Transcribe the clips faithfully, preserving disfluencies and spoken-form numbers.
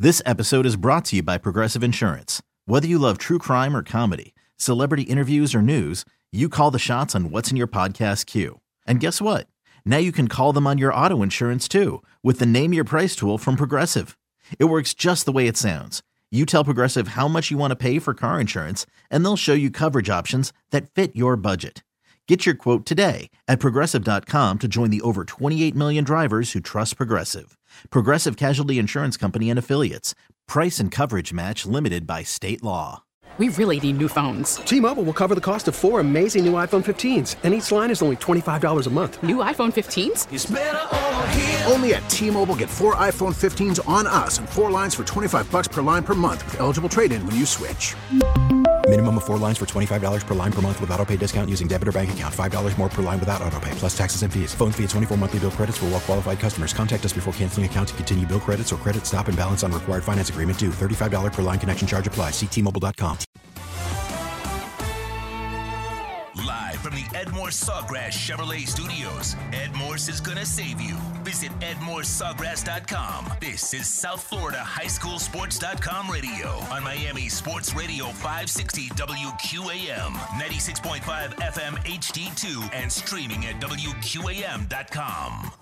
This episode is brought to you by Progressive Insurance. Whether you love true crime or comedy, celebrity interviews or news, you call the shots on what's in your podcast queue. And guess what? Now you can call them on your auto insurance too with the Name Your Price tool from Progressive. It works just the way it sounds. You tell Progressive how much you want to pay for car insurance, and they'll show you coverage options that fit your budget. Get your quote today at Progressive dot com to join the over twenty-eight million drivers who trust Progressive. Progressive Casualty Insurance Company and Affiliates. Price and coverage match limited by state law. We really need new phones. T-Mobile will cover the cost of four amazing new iPhone fifteens, and each line is only twenty-five dollars a month. New iPhone fifteens? It's better over here. Only at T-Mobile, get four iPhone fifteens on us and four lines for twenty-five bucks per line per month with eligible trade-in when you switch. Minimum of four lines for twenty-five dollars per line per month with autopay discount using debit or bank account. five dollars more per line without autopay, plus taxes and fees. Phone fee at twenty-four monthly bill credits for well-qualified customers. Contact us before canceling account to continue bill credits or credit stop and balance on required finance agreement due. thirty-five dollars per line connection charge applies. See T Mobile dot com. Live from the Ed Morse Sawgrass Chevrolet Studios, Ed Morse is gonna save you. Visit ed morse sawgrass dot com. This is South Florida High School Sports dot com radio on Miami Sports Radio five sixty W Q A M, ninety-six point five F M H D two, and streaming at W Q A M dot com.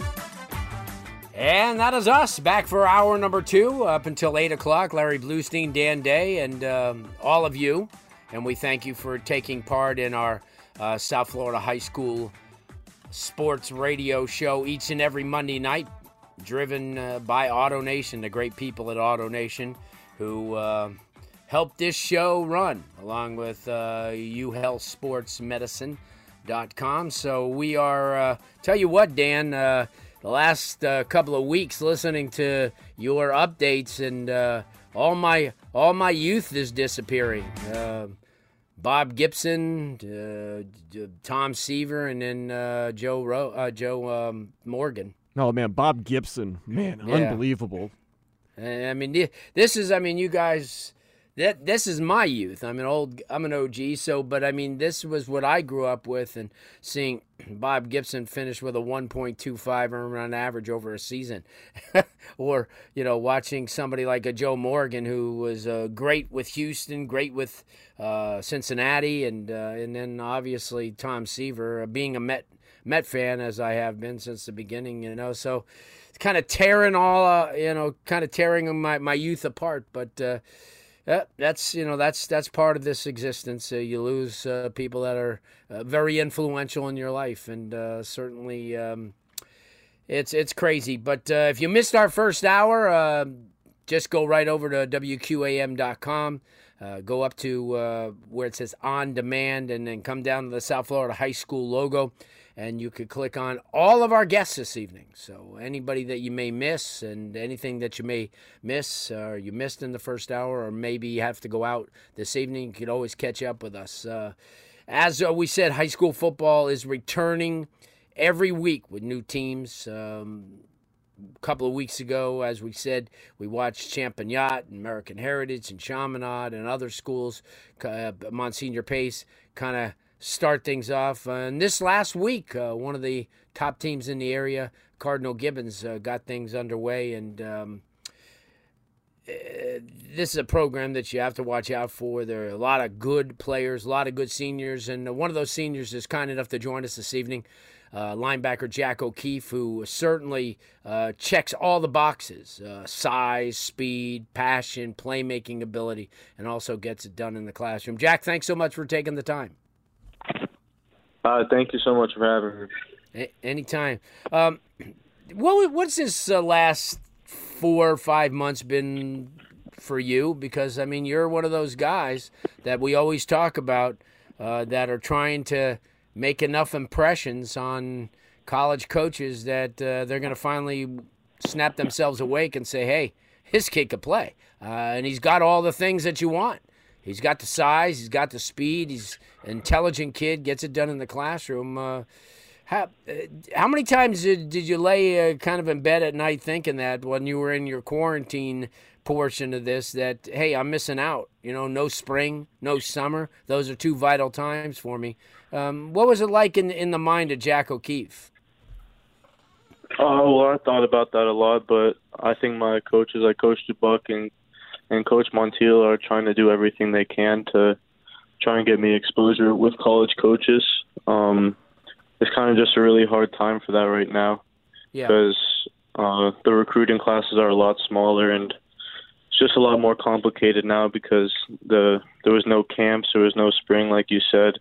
And that is us, back for hour number two, up until eight o'clock. Larry Bluestein, Dan Day, and um, all of you. And we thank you for taking part in our uh, South Florida High School sports radio show each and every Monday night, driven uh, by AutoNation, the great people at AutoNation who uh, helped this show run, along with uh, u health sports medicine dot com. So we are, uh, tell you what, Dan, uh, the last uh, couple of weeks listening to your updates, and uh, all my all my youth is disappearing. Uh, Bob Gibson, uh, Tom Seaver, and then uh, Joe Ro- uh, Joe um, Morgan. Oh man, Bob Gibson, man, yeah. Unbelievable. I mean, this is, I mean, you guys, that this is my youth. I'm an old, I'm an O G. So, but I mean, this was what I grew up with, and seeing Bob Gibson finish with a one point two five earned run average over a season, or you know, watching somebody like a Joe Morgan who was uh, great with Houston, great with uh, Cincinnati, and uh, and then obviously Tom Seaver, uh, being a Met Met fan as I have been since the beginning, you know, so it's kind of tearing all, uh, you know, kind of tearing my my youth apart, but. Uh, Yeah, that's you know that's that's part of this existence. Uh, you lose uh, people that are uh, very influential in your life, and uh, certainly um, it's it's crazy. But uh, if you missed our first hour, uh, just go right over to W Q A M dot com. Uh, go up to uh, where it says On Demand, and then come down to the South Florida High School logo, and you could click on all of our guests this evening. So anybody that you may miss, and anything that you may miss or you missed in the first hour, or maybe you have to go out this evening, you could always catch up with us. Uh, as uh, we said, high school football is returning every week with new teams. Um, a couple of weeks ago, as we said, we watched Champagnat and American Heritage and Chaminade and other schools, uh, Monsignor Pace, kind of start things off. Uh, and this last week, uh, one of the top teams in the area, Cardinal Gibbons, uh, got things underway. And um, uh, this is a program that you have to watch out for. There are a lot of good players, a lot of good seniors. And uh, one of those seniors is kind enough to join us this evening, uh, linebacker Jack O'Keefe, who certainly uh, checks all the boxes, uh, size, speed, passion, playmaking ability, and also gets it done in the classroom. Jack, thanks so much for taking the time. Uh, thank you so much for having me. A- anytime. Um, what what's this uh, last four or five months been for you? Because I mean, you're one of those guys that we always talk about uh, that are trying to make enough impressions on college coaches that uh, they're going to finally snap themselves awake and say, "Hey, his kid could play, uh, and he's got all the things that you want." He's got the size, he's got the speed, he's an intelligent kid, gets it done in the classroom. Uh, how, uh, how many times did, did you lay uh, kind of in bed at night thinking that when you were in your quarantine portion of this, that, hey, I'm missing out, you know, no spring, no summer. Those are two vital times for me. Um, what was it like in, in the mind of Jack O'Keefe? Oh, well, I thought about that a lot, but I think my coaches, like Coach DeBuck and, and Coach Montiel, are trying to do everything they can to try and get me exposure with college coaches. Um, it's kind of just a really hard time for that right now Yeah. because uh, the recruiting classes are a lot smaller, and it's just a lot more complicated now because the there was no camps, there was no spring, like you said.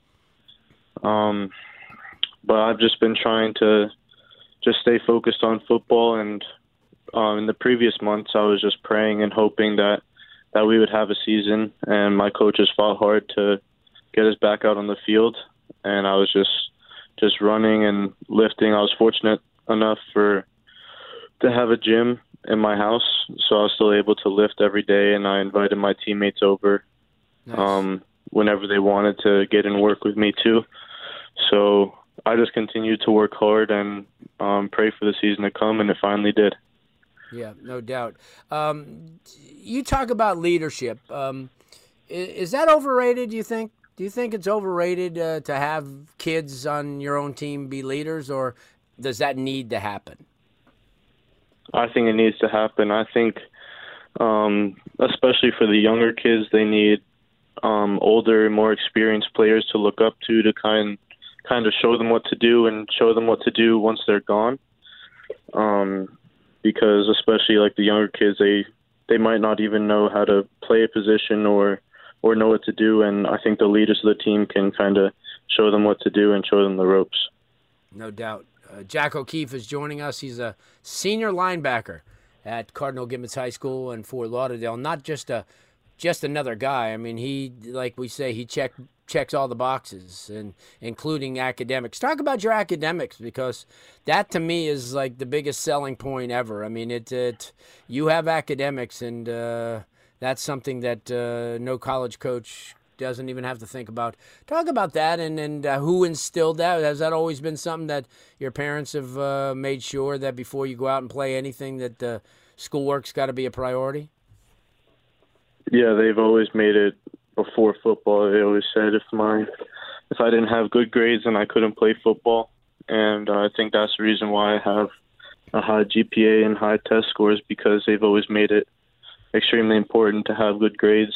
Um, but I've just been trying to just stay focused on football, and um, in the previous months I was just praying and hoping that, that we would have a season, and my coaches fought hard to get us back out on the field, and I was just just running and lifting. I was fortunate enough for to have a gym in my house, so I was still able to lift every day, and I invited my teammates over Nice. um, whenever they wanted to get in work with me too. So I just continued to work hard and um, pray for the season to come, and it finally did. Yeah, no doubt. Um, you talk about leadership. Um, is, is that overrated, do you think? Do you think it's overrated uh, to have kids on your own team be leaders, or does that need to happen? I think it needs to happen. I think, um, especially for the younger kids, they need um, older, more experienced players to look up to to kind kind of show them what to do and show them what to do once they're gone. Um, because especially like the younger kids, they they might not even know how to play a position or or know what to do, and I think the leaders of the team can kind of show them what to do and show them the ropes. No doubt. Uh, Jack O'Keefe is joining us. He's a senior linebacker at Cardinal Gibbons High School in Fort Lauderdale. Not just a just another guy. I mean, he, like we say, he check, checks all the boxes, and including academics. Talk about your academics, because that to me is like the biggest selling point ever. I mean, it, it you have academics, and uh, that's something that uh, no college coach doesn't even have to think about. Talk about that, and, and uh, who instilled that? Has that always been something that your parents have uh, made sure that before you go out and play anything, that uh, schoolwork's got to be a priority? Yeah, they've always made it before football. They always said if my if I didn't have good grades, then I couldn't play football, and uh, I think that's the reason why I have a high G P A and high test scores, because they've always made it extremely important to have good grades.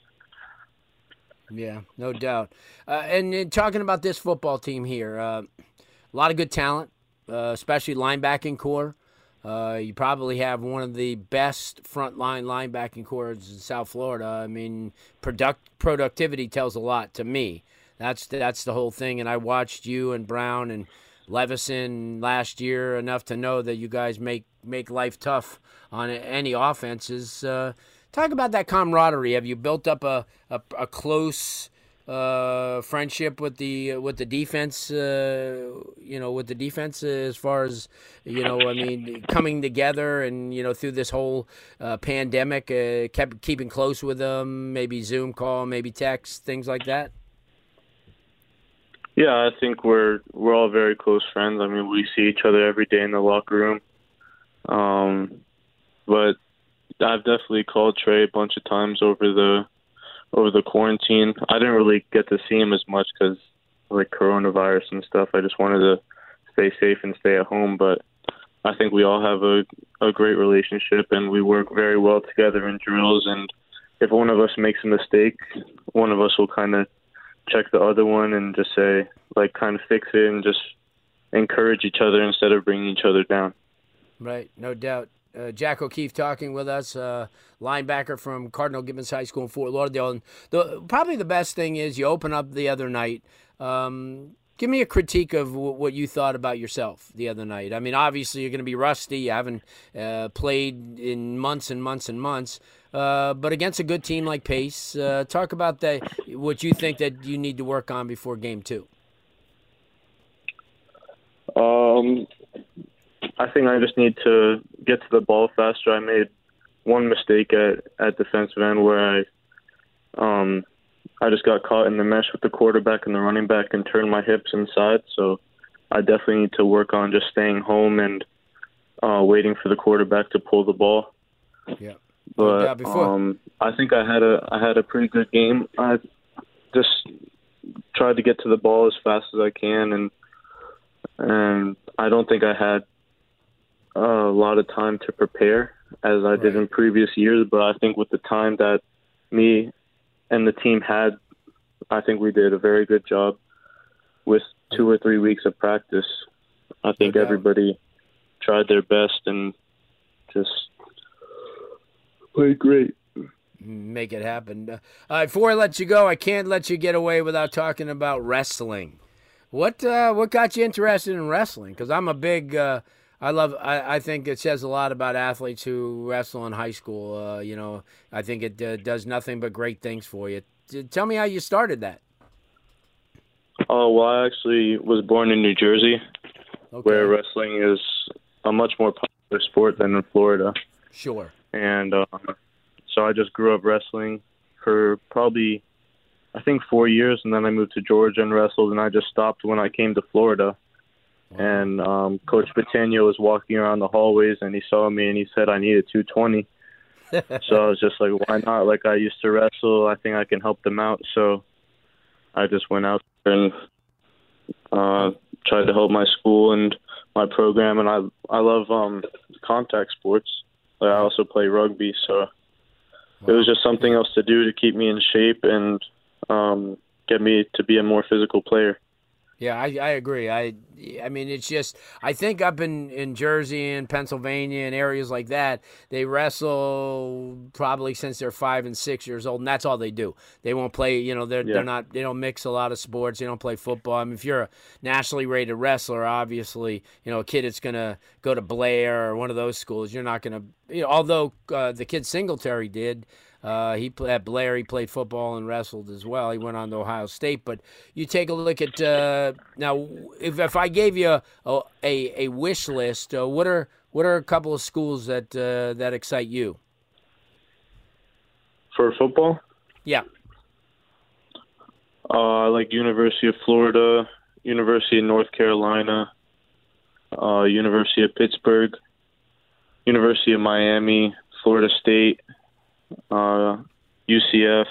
Yeah, no doubt. Uh, and, and talking about this football team here, uh, a lot of good talent, uh, especially linebacking core. Uh, you probably have one of the best frontline linebacking cores in South Florida. I mean, product productivity tells a lot to me. That's that's the whole thing. And I watched you and Brown and Levison last year enough to know that you guys make make life tough on any offenses. Uh, Talk about that camaraderie. Have you built up a a, a close uh, friendship with the with the defense? Uh, you know, with the defense uh, as far as, you know, I mean, coming together and, you know, through this whole uh, pandemic, uh, kept keeping close with them. Maybe Zoom call, maybe text, things like that. Yeah, I think we're we're all very close friends. I mean, we see each other every day in the locker room. Um, but I've definitely called Trey a bunch of times over the over the quarantine. I didn't really get to see him as much because like coronavirus and stuff. I just wanted to stay safe and stay at home. But I think we all have a, a great relationship, and we work very well together in drills. And if one of us makes a mistake, one of us will kind of check the other one and just say, like, kind of fix it and just encourage each other instead of bringing each other down. Right, no doubt. Uh, Jack O'Keefe talking with us, uh, linebacker from Cardinal Gibbons High School in Fort Lauderdale. And the, probably the best thing is you open up the other night. Um, give me a critique of w- what you thought about yourself the other night. I mean, obviously you're going to be rusty. You haven't uh, played in months and months and months. Uh, but against a good team like Pace, uh, talk about the, what you think that you need to work on before game two. Um, I think I just need to get to the ball faster. I made one mistake at, at defensive end where I um, I just got caught in the mesh with the quarterback and the running back and turned my hips inside. So I definitely need to work on just staying home and uh, waiting for the quarterback to pull the ball. Yeah. But um, I think I had a I had a pretty good game. I just tried to get to the ball as fast as I can, and and I don't think I had a lot of time to prepare as I did in previous years, but I think with the time that me and the team had, I think we did a very good job with two or three weeks of practice. I think no everybody tried their best and just played great. Make it happen. Uh, uh, before I let you go, I can't let you get away without talking about wrestling. What uh, what got you interested in wrestling? Because I'm a big, uh, I love, I, I think it says a lot about athletes who wrestle in high school. Uh, you know, I think it uh, does nothing but great things for you. T- tell me how you started that. Oh, well, I actually was born in New Jersey, okay. where wrestling is a much more popular sport than in Florida. Sure. And uh, so I just grew up wrestling for probably, I think, four years, and then I moved to Georgia and wrestled, and I just stopped when I came to Florida. Wow. And um, Coach Battaglia was walking around the hallways, and he saw me, and he said I needed two twenty. So I was just like, why not? Like, I used to wrestle. I think I can help them out. So I just went out there and uh, tried to help my school and my program. And I I love um, contact sports. Like, I also play rugby. So it was just something else to do to keep me in shape and um, get me to be a more physical player. Yeah, I, I agree. I I mean, it's just, I think up in, in Jersey and Pennsylvania and areas like that, they wrestle probably since they're five and six years old, and that's all they do. They won't play, you know, they're, yeah. they're not, they don't mix a lot of sports. They don't play football. I mean, if you're a nationally rated wrestler, obviously, you know, a kid that's going to go to Blair or one of those schools, you're not going to, you know, although uh, the kid Singletary did, Uh, he at Blair, he played football and wrestled as well. He went on to Ohio State. But you take a look at uh, now. If if I gave you a a, a wish list, uh, what are what are a couple of schools that uh, that excite you for football? Yeah, uh, I like University of Florida, University of North Carolina, uh, University of Pittsburgh, University of Miami, Florida State. Uh, U C F,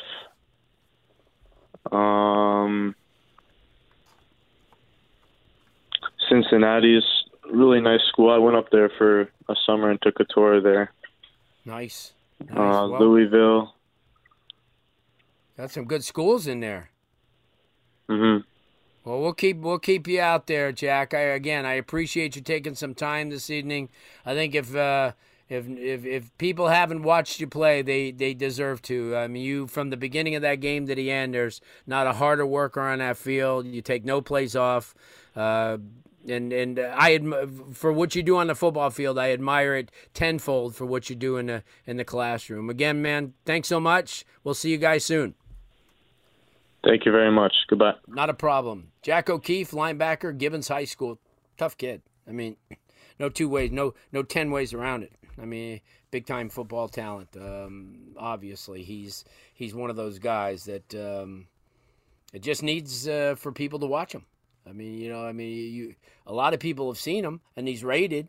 um, Cincinnati is a really nice school. I went up there for a summer and took a tour there. Nice. nice. Uh, well, Louisville. Got some good schools in there. Mhm. Well, we'll keep we'll keep you out there, Jack. I again, I appreciate you taking some time this evening. I think if. Uh, If, if if people haven't watched you play, they, they deserve to. I mean, you, from the beginning of that game to the end, there's not a harder worker on that field. You take no plays off. Uh, and and I for what you do on the football field, I admire it tenfold for what you do in the, in the classroom. Again, man, thanks so much. We'll see you guys soon. Thank you very much. Goodbye. Not a problem. Jack O'Keefe, linebacker, Gibbons High School. Tough kid. I mean, no two ways, no no ten ways around it. I mean, big-time football talent. Um, obviously, he's he's one of those guys that um, it just needs uh, for people to watch him. I mean, you know, I mean, you a lot of people have seen him, and he's rated.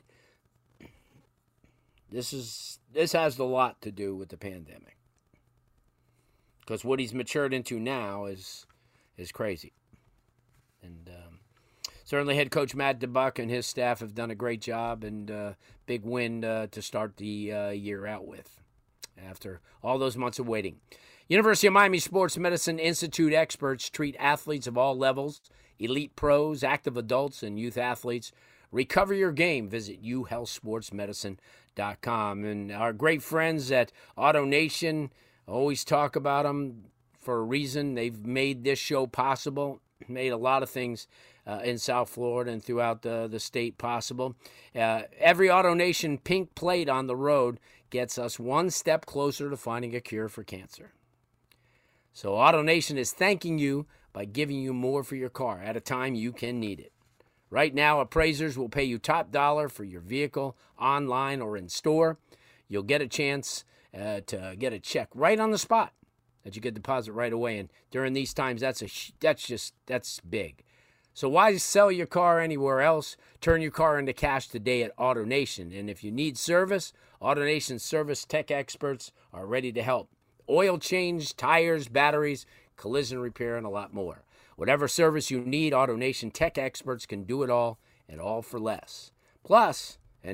This is this has a lot to do with the pandemic, because what he's matured into now is is crazy, and. Um, Certainly, head coach Matt DeBuck and his staff have done a great job, and uh, big win uh, to start the uh, year out with after all those months of waiting. University of Miami Sports Medicine Institute experts treat athletes of all levels, elite pros, active adults, and youth athletes. Recover your game. Visit u health sports medicine dot com. And our great friends at AutoNation, always talk about them for a reason. They've made this show possible, made a lot of things Uh, in South Florida and throughout the, the state possible. Uh, every AutoNation pink plate on the road gets us one step closer to finding a cure for cancer. So AutoNation is thanking you by giving you more for your car at a time you can need it. Right now, appraisers will pay you top dollar for your vehicle online or in store. You'll get a chance uh, to get a check right on the spot that you can deposit right away. And during these times, that's a that's just that's big. So why sell your car anywhere else? Turn your car into cash today at AutoNation. And if you need service, AutoNation service tech experts are ready to help. Oil change, tires, batteries, collision repair, and a lot more. Whatever service you need, AutoNation tech experts can do it all, and all for less. Plus, and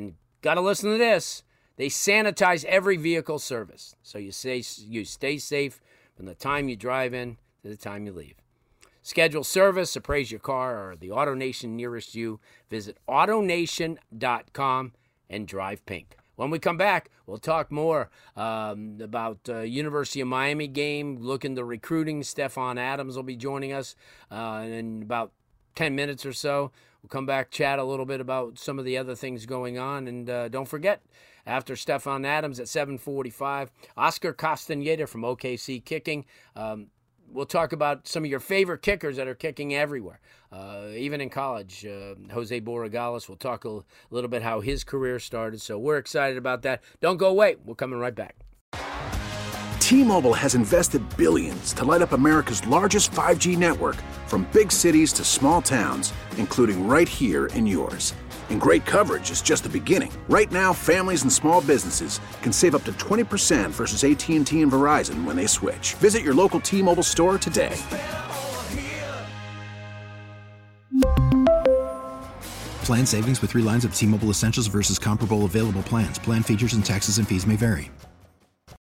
got to listen to this. They sanitize every vehicle service, so you stay, you stay safe from the time you drive in to the time you leave. Schedule service, appraise your car, or the AutoNation nearest you. Visit autonation dot com and drive pink. When we come back, we'll talk more um, about uh, University of Miami game, look into recruiting. Stephon Adams will be joining us uh, in about ten minutes or so. We'll come back, chat a little bit about some of the other things going on. And uh, don't forget, after Stephon Adams at seven forty-five, Oscar Castaneda from O K C kicking. Um, we'll talk about some of your favorite kickers that are kicking everywhere, uh, even in college. Uh, Jose Borregales, we'll talk a, a little bit how his career started. So we're excited about that. Don't go away. We're coming right back. T-Mobile has invested billions to light up America's largest five G network, from big cities to small towns, including right here in yours. And great coverage is just the beginning. Right now, families and small businesses can save up to twenty percent versus A T and T and Verizon when they switch. Visit your local T-Mobile store today. Plan savings with three lines of T-Mobile Essentials versus comparable available plans. Plan features and taxes and fees may vary.